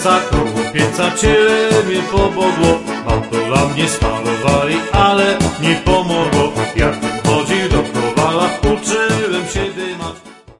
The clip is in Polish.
koło pieca ciele mnie pobodło, auto dla mnie stało.